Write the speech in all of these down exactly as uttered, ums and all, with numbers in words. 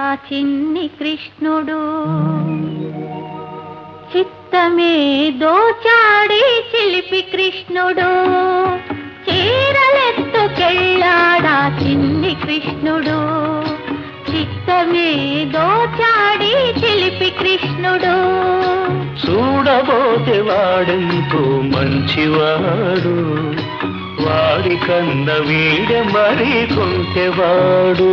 చిన్ని కృష్ణుడు చిత్తమే దోచాడి చిలిపి కృష్ణుడు చీరలెత్తుకెళ్ళాడా చిన్ని కృష్ణుడు చిత్తమే దోచాడి చిలిపి కృష్ణుడు చూడబోతే వాడెంతో మంచివాడు వాడి కన్న వీడ మరి కొంటెవాడు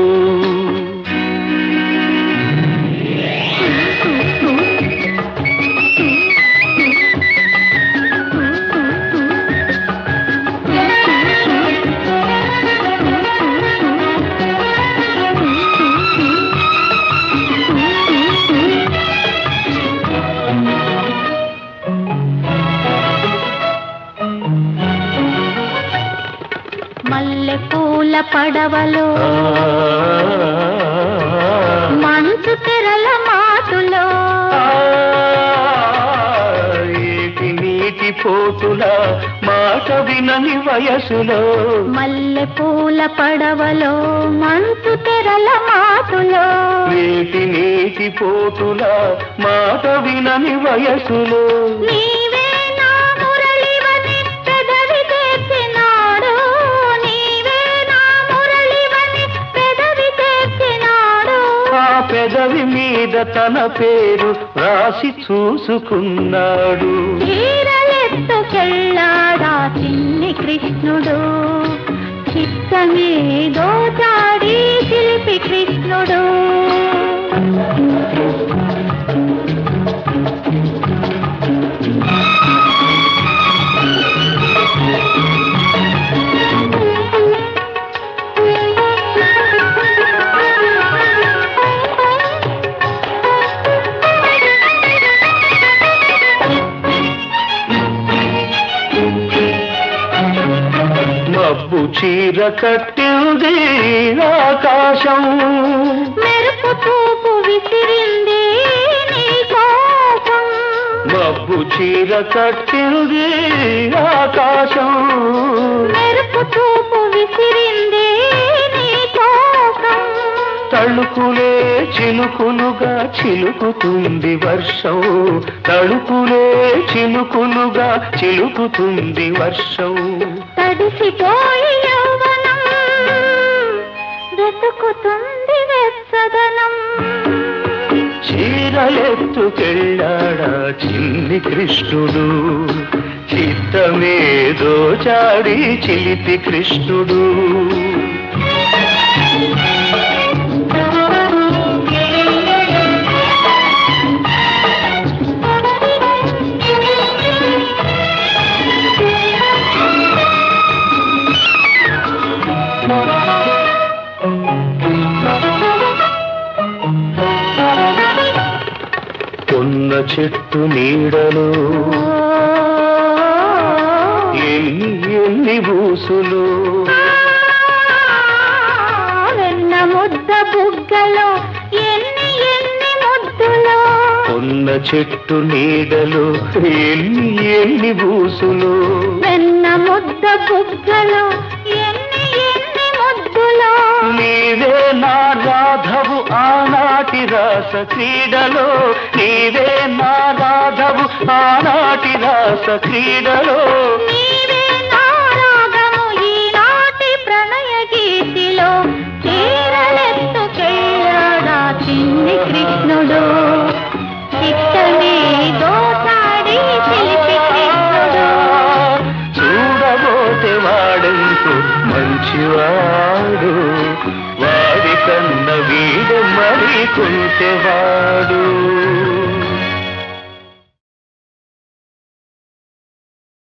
మల్లె పూల పడవలో మంచు తెరల మాటులో ఏటి నీటి పోటుల మాట వినని వయసులో మల్లె పూల పడవలో మంచు తెరల మాటులో ఏటి నీటి పోటుల మాట వినని వయసులో నీవే నా మురళివని పెదవి తెచ్చినాడు నీవే నా మురళివని పెదవి తెచ్చినాడు ఆ పెదవి మీద తన పేరు రాసి చూసుకున్నాడు చీరలెత్తుకెళ్ళాడా చిన్ని కృష్ణుడు చిత్తమే దోచాడి చిలిపి కృష్ణుడు మబ్బు చీర కట్టింది ఆకాశం మెరుపు చూపు విసిరింది నీ కోసం మబ్బు చీర కట్టింది ఆకాశం మెరుపు చూపు విసిరింది నీ కోసం తళుకులే చినుకులుగా చిలుకుతుంది వర్షం తళుకులే చినుకులుగా చిలుకుతుంది వర్షం తడిసిపోయి యౌవనం వెతుకుతుంది వెచ్చదనం చీరలెత్తుకెళ్ళాడా చిన్ని కృష్ణుడు చిత్తమే దోచాడి చిలిపి కృష్ణుడు కొన్న చెట్టు నీడలో ఎన్ని ఎన్ని బూసులు వెన్న ముద్ద బుగ్గలో ఎన్ని ఎన్ని ముద్దులో కొన్న చెట్టు నీడలో ఎన్ని ఎన్ని బూసులు వెన్న ముద్ద బుగ్గలో ఎన్ని ఎన్ని ముద్దులో నీవే నా రాధవు ఆనాటి రాస క్రీడలో నీవే నా రాధవు ఆనాటి రాస క్రీడలో నీవే నా రాగము ఈనాటి ప్రణయ గీతిలో చీరలెత్తుకెళ్ళాడా చిన్ని కృష్ణుడు చిత్తమే దోచాడి చిలిపి కృష్ణుడు చూడబోతే వాడెంతో మంచివాడు వాడి కన్న వీడు మరి కొంటెవాడు